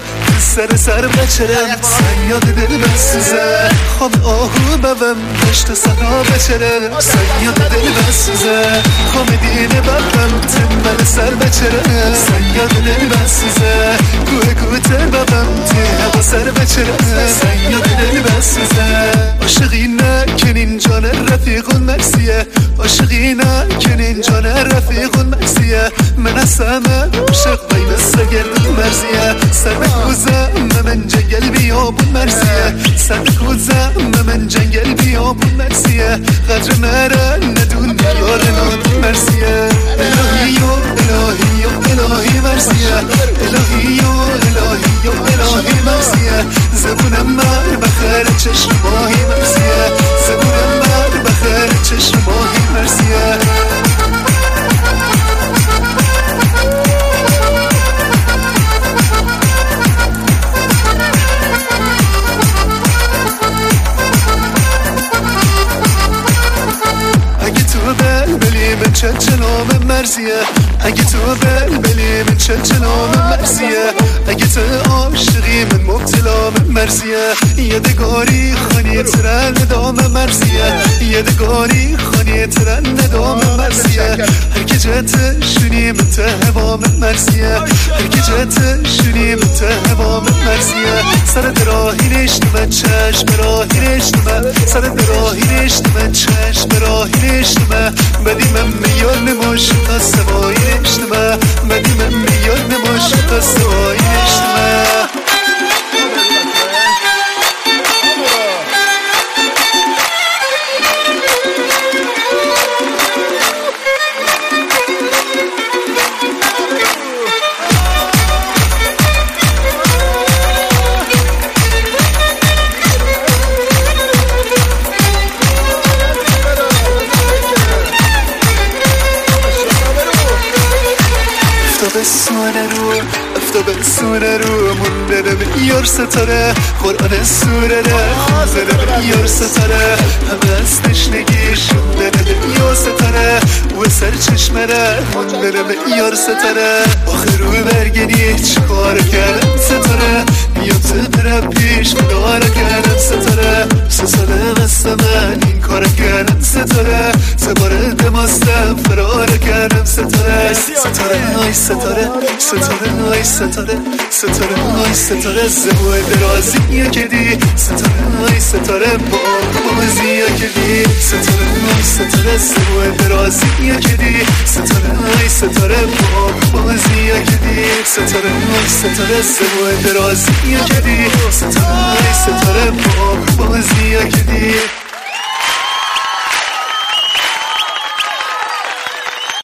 سر بچرم سیاد دل بسوزه خواب آهو ببم دشت سرا بچرم سیاد دل بسوزه خواب دینه ببم تنبل سر بچرم سیاد دل بسوزه کوه تر ببم ته سر بچرم سیاد دل بسوزه عاشقینه کنین جان رفیق مرسیه عاشقینه کنین جان رفیق مرسیه من اسمه عاشق بین سگرد مرزیه سر بکوزه من جنگل بیابون مرسیه سر بکوزه من جنگل بیابون مرسیه قدر مره ندون یار نادون مرسیه الهی و الهی و الهی مرسیه الهی و الهی و الهی مرسیه زبونم مر بخیر چشم ماهی مرسیه زبونم مر بخیر چشم ماهی مرسیه من چلچلام مرزیه اگه تو بلبلی من چلچلام مرزیه اگه تو عاشقی من مبتلام مرزیه یادگاری خانی ترن ندام مرزیه یادگاری خانی ترن ندام مرزیه هر که جت شونی من تهوام مرزیه هر که جت شونی من تهوام مرزیه سر دراهی نشتم چشم راهی نشتم سر دراهی نشتم چشم راهی نشتم بدی من میان نماش تا سوایی نشتم بدی من میان نماش تا سوایی نشتم افتاب سوره رو مونده به یار ستاره قرآن سوره ره خونده به یار ستاره همه از تشنگی شونده به یار ستاره و سر چشمه ره مونده به یار ستاره آخر رو برگنی چکار کردم ستاره بیا تو برم پیش مدار کردم ستاره ستاره مثل من این کار کردم ستاره سباره دماستم فرار کردم ستاره ستاره آی ستاره ستاره آی ستاره ستاره آی ستاره زبوه درازی کدی ستاره آی ستاره بازی کدی ستاره آی ستاره زبوه درازی کدی ستاره آی ستاره بازی کدی ستاره آی ستاره زبوه درازی کدی ستاره آی ستاره بازی کدی